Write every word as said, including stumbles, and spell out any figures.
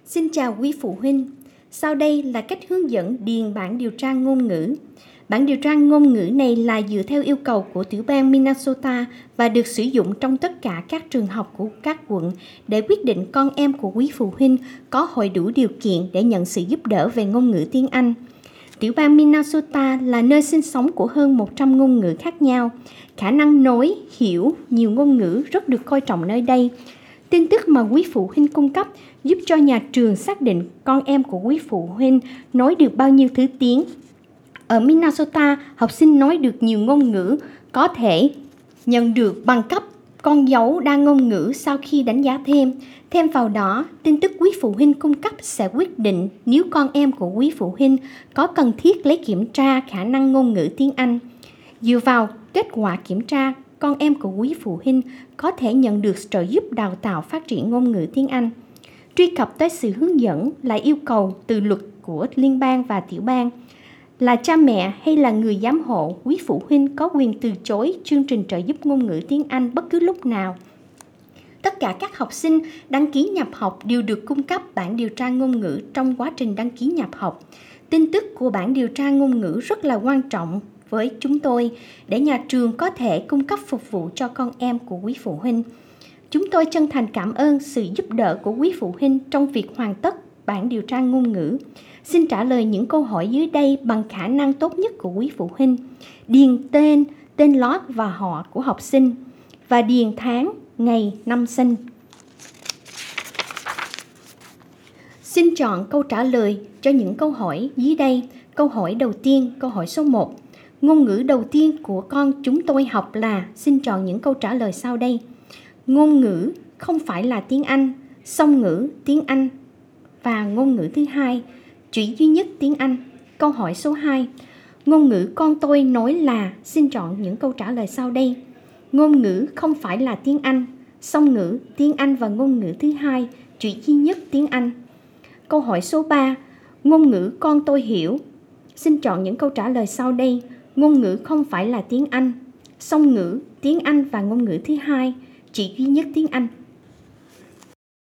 Xin chào quý phụ huynh. Sau đây là cách hướng dẫn điền bản điều tra ngôn ngữ. Bản điều tra ngôn ngữ này là dựa theo yêu cầu của tiểu bang Minnesota và được sử dụng trong tất cả các trường học của các quận để quyết định con em của quý phụ huynh có hội đủ điều kiện để nhận sự giúp đỡ về ngôn ngữ tiếng Anh. Tiểu bang Minnesota là nơi sinh sống của hơn một trăm ngôn ngữ khác nhau. Khả năng nói, hiểu nhiều ngôn ngữ rất được coi trọng nơi đây. Tin tức mà quý phụ huynh cung cấp giúp cho nhà trường xác định con em của quý phụ huynh nói được bao nhiêu thứ tiếng. Ở Minnesota, học sinh nói được nhiều ngôn ngữ có thể nhận được bằng cấp con dấu đa ngôn ngữ sau khi đánh giá thêm. Thêm vào đó, tin tức quý phụ huynh cung cấp sẽ quyết định nếu con em của quý phụ huynh có cần thiết lấy kiểm tra khả năng ngôn ngữ tiếng Anh. Dựa vào kết quả kiểm tra, con em của quý phụ huynh có thể nhận được trợ giúp đào tạo phát triển ngôn ngữ tiếng Anh. Truy cập tới sự hướng dẫn là yêu cầu từ luật của liên bang và tiểu bang. Là cha mẹ hay là người giám hộ, quý phụ huynh có quyền từ chối chương trình trợ giúp ngôn ngữ tiếng Anh bất cứ lúc nào. Tất cả các học sinh đăng ký nhập học đều được cung cấp bản điều tra ngôn ngữ trong quá trình đăng ký nhập học. Tin tức của bản điều tra ngôn ngữ rất là quan trọng với chúng tôi để nhà trường có thể cung cấp phục vụ cho con em của quý phụ huynh. Chúng tôi chân thành cảm ơn sự giúp đỡ của quý phụ huynh trong việc hoàn tất bản điều tra ngôn ngữ. Xin trả lời những câu hỏi dưới đây bằng khả năng tốt nhất của quý phụ huynh. Điền tên, tên lót và họ của học sinh và điền tháng, ngày, năm sinh. Xin chọn câu trả lời cho những câu hỏi dưới đây. Câu hỏi đầu tiên, câu hỏi số một. Ngôn ngữ đầu tiên của con chúng tôi học là, xin chọn những câu trả lời sau đây. Ngôn ngữ không phải là tiếng Anh, song ngữ tiếng Anh và ngôn ngữ thứ hai, chỉ duy nhất tiếng Anh. Câu hỏi số hai. Ngôn ngữ con tôi nói là, xin chọn những câu trả lời sau đây. Ngôn ngữ không phải là tiếng Anh, song ngữ tiếng Anh và ngôn ngữ thứ hai, chỉ duy nhất tiếng Anh. Câu hỏi số ba. Ngôn ngữ con tôi hiểu. Xin chọn những câu trả lời sau đây. Ngôn ngữ không phải là tiếng Anh, song ngữ tiếng Anh và ngôn ngữ thứ hai, chỉ duy nhất tiếng Anh.